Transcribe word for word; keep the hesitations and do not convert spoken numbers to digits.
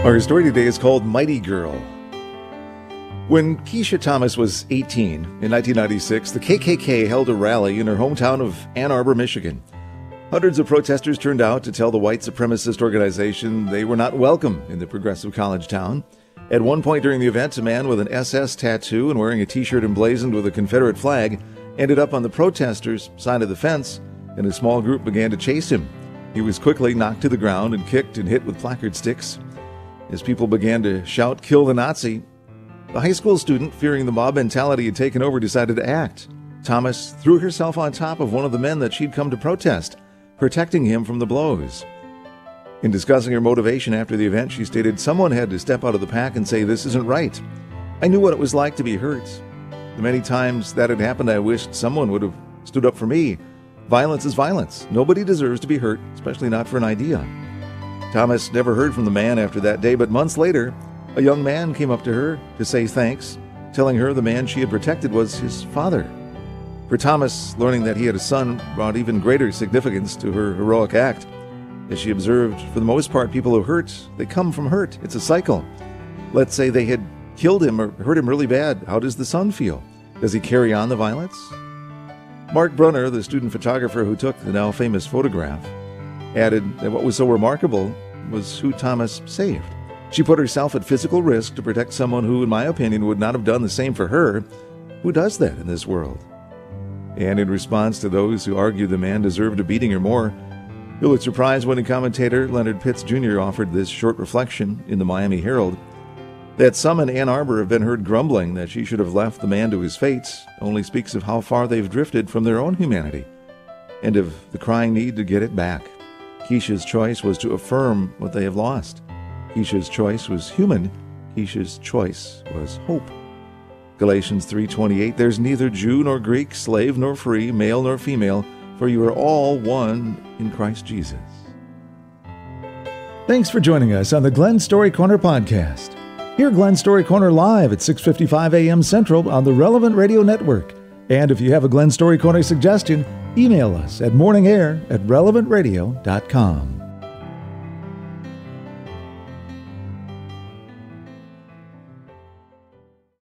Our story today is called Mighty Girl. When Keisha Thomas was eighteen in nineteen ninety-six, the K K K held a rally in her hometown of Ann Arbor, Michigan. Hundreds of protesters turned out to tell the white supremacist organization they were not welcome in the progressive college town. At one point during the event, a man with an S S tattoo and wearing a t-shirt emblazoned with a Confederate flag ended up on the protesters' side of the fence, and a small group began to chase him. He was quickly knocked to the ground and kicked and hit with placard sticks. As people began to shout, "Kill the Nazi," the high school student, fearing the mob mentality had taken over, decided to act. Thomas threw herself on top of one of the men that she'd come to protest, protecting him from the blows. In discussing her motivation after the event, she stated, "Someone had to step out of the pack and say, 'This isn't right.' I knew what it was like to be hurt. The many times that had happened, I wished someone would have stood up for me. Violence is violence. Nobody deserves to be hurt, especially not for an idea." Thomas never heard from the man after that day, but months later, a young man came up to her to say thanks, telling her the man she had protected was his father. For Thomas, learning that he had a son brought even greater significance to her heroic act. As she observed, for the most part, people who hurt, they come from hurt. It's a cycle. Let's say they had killed him or hurt him really bad. How does the son feel? Does he carry on the violence? Mark Brunner, the student photographer who took the now famous photograph, added that what was so remarkable was who Thomas saved. She put herself at physical risk to protect someone who, in my opinion, would not have done the same for her. Who does that in this world? And in response to those who argue the man deserved a beating or more, Pulitzer Prize-winning commentator Leonard Pitts Junior offered this short reflection in the Miami Herald, that some in Ann Arbor have been heard grumbling that she should have left the man to his fate only speaks of how far they've drifted from their own humanity and of the crying need to get it back. Keisha's choice was to affirm what they have lost. Keisha's choice was human. Keisha's choice was hope. Galatians three twenty-eight, "There's neither Jew nor Greek, slave nor free, male nor female, for you are all one in Christ Jesus." Thanks for joining us on the Glen Story Corner podcast. Hear Glen Story Corner live at six fifty-five a.m. Central on the Relevant Radio Network. And if you have a Glen Story Corner suggestion, email us at morningair at relevant radio dot com.